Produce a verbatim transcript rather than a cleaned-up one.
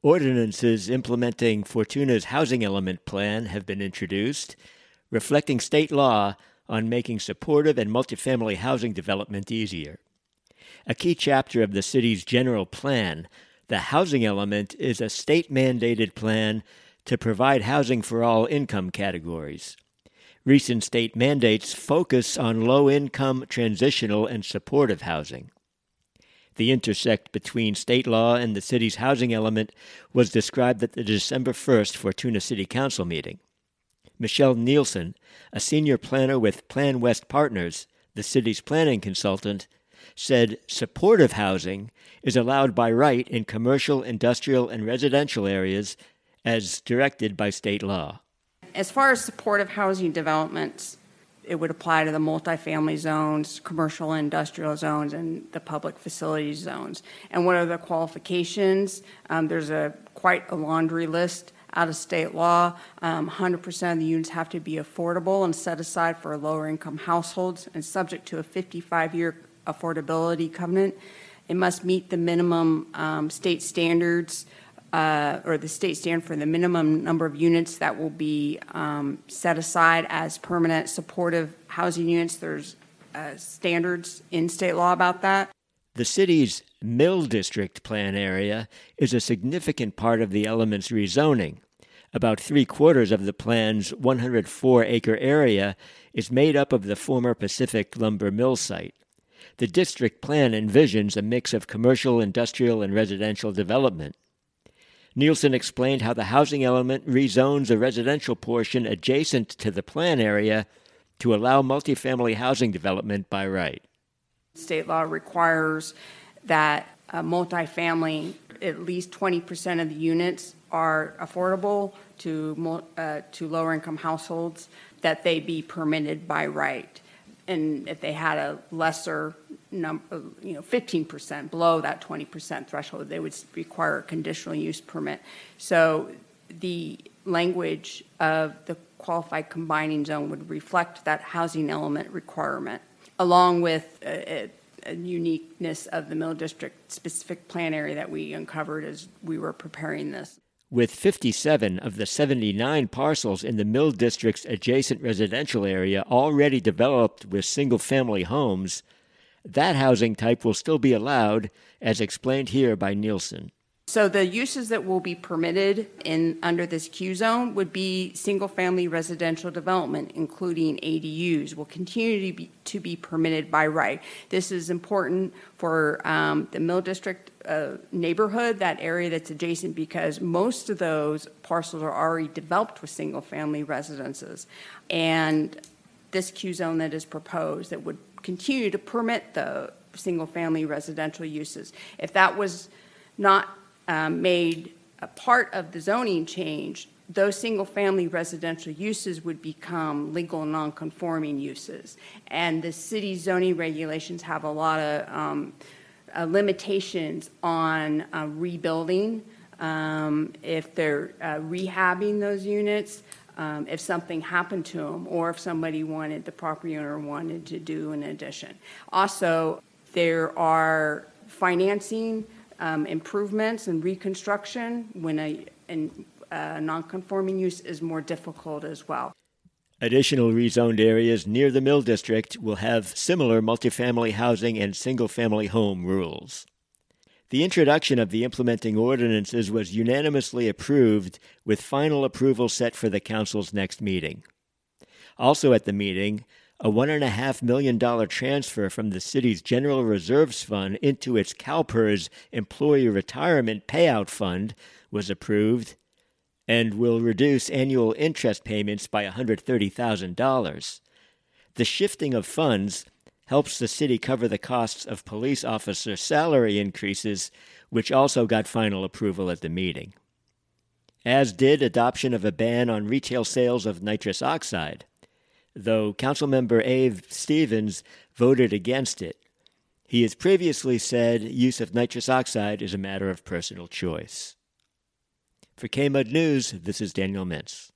Ordinances implementing Fortuna's housing element plan have been introduced, reflecting state law on making supportive and multifamily housing development easier. A key chapter of the city's general plan, the housing element, is a state-mandated plan to provide housing for all income categories. Recent state mandates focus on low-income, transitional, and supportive housing. The intersect between state law and the city's housing element was described at the December first Fortuna City Council meeting. Michelle Nielsen, a senior planner with Plan West Partners, the city's planning consultant, said supportive housing is allowed by right in commercial, industrial, and residential areas as directed by state law. As far as supportive housing developments, it would apply to the multifamily zones, commercial and industrial zones, and the public facilities zones. And what are the qualifications? Um, there's a quite a laundry list out of state law. Um, one hundred percent of the units have to be affordable and set aside for lower income households and subject to a fifty-five year affordability covenant. It must meet the minimum um, state standards Uh, or the state standard for the minimum number of units that will be um, set aside as permanent supportive housing units. There's uh, standards in state law about that. The city's Mill District plan area is a significant part of the element's rezoning. About three-quarters of the plan's one hundred four acre area is made up of the former Pacific Lumber Mill site. The district plan envisions a mix of commercial, industrial, and residential development. Nielsen explained how the housing element rezones a residential portion adjacent to the plan area to allow multifamily housing development by right. State law requires that a multifamily, at least twenty percent of the units are affordable to uh, to lower income households, that they be permitted by right. And if they had a lesser number, you know, fifteen percent below that twenty percent threshold, they would require a conditional use permit. So the language of the qualified combining zone would reflect that housing element requirement, along with a, a uniqueness of the Mill District specific plan area that we uncovered as we were preparing this. With fifty-seven of the seventy-nine parcels in the Mill District's adjacent residential area already developed with single-family homes, that housing type will still be allowed, as explained here by Nielsen. So the uses that will be permitted in under this Q zone would be single-family residential development, including A D Us, will continue to be, to be permitted by right. This is important for um, the Mill District uh, neighborhood, that area that's adjacent, because most of those parcels are already developed with single-family residences. And this Q zone that is proposed that would continue to permit the single-family residential uses. If that was not Um, made a part of the zoning change, those single-family residential uses would become legal non-conforming uses. And the city's zoning regulations have a lot of um, uh, limitations on uh, rebuilding, um, if they're uh, rehabbing those units, um, if something happened to them, or if somebody wanted, the property owner wanted to do an addition. Also, there are financing Um, improvements and reconstruction when a, an, a non-conforming use is more difficult as well. Additional rezoned areas near the Mill District will have similar multifamily housing and single-family home rules. The introduction of the implementing ordinances was unanimously approved, with final approval set for the council's next meeting. Also at the meeting, a one point five million dollars transfer from the city's General Reserves Fund into its CalPERS Employee Retirement Payout Fund was approved and will reduce annual interest payments by one hundred thirty thousand dollars. The shifting of funds helps the city cover the costs of police officer salary increases, which also got final approval at the meeting, as did adoption of a ban on retail sales of nitrous oxide, though Councilmember Abe Stevens voted against it. He has previously said use of nitrous oxide is a matter of personal choice. For K M U D News, this is Daniel Mintz.